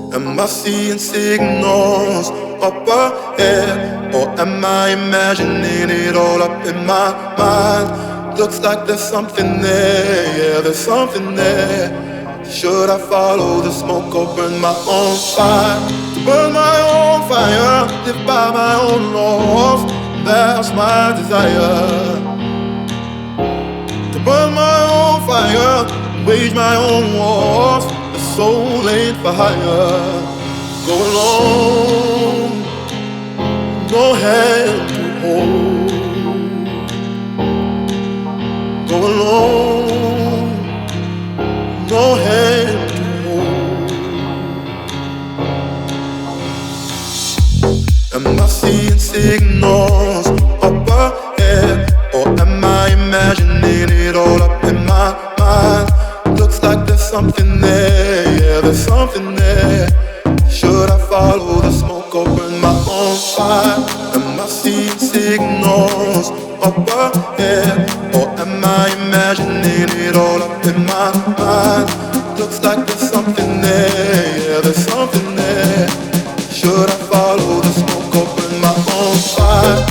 Am I seeing signals up ahead? Or am I imagining it all up in my mind? Looks like there's something there, yeah, there's something there. Should I follow the smoke or burn my own fire? To burn my own fire, live by my own laws. That's my desire. To burn my own fire, wage my own wars. The soul ain't for hire. Go alone, no hand to hold. Go alone, no hand to hold. Am I seeing signals up ahead? Or am I imagining it all up in my mind? Looks like there's something there, yeah, there's something there. Should I follow the smoke or burn my own fire? Am I seeing signals up ahead? Or am I imagining it all up in my mind? Looks like there's something there, yeah, there's something there. Should I follow the smoke or burn my own fire?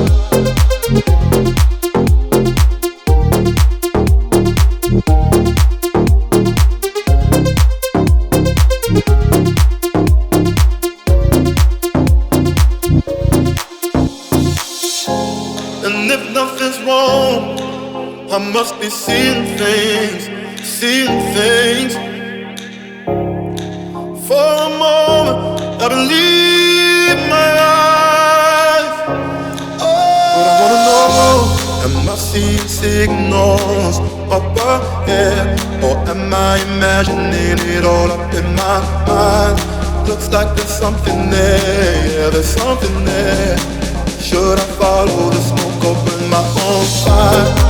And if nothing's wrong, I must be seeing things, seeing things. For a moment, I believe my eyes. But I wanna know, am I seeing signals up ahead? Or am I imagining it all up in my mind? Looks like there's something there, yeah, there's something there. Should I follow the smoke or burn my own fire?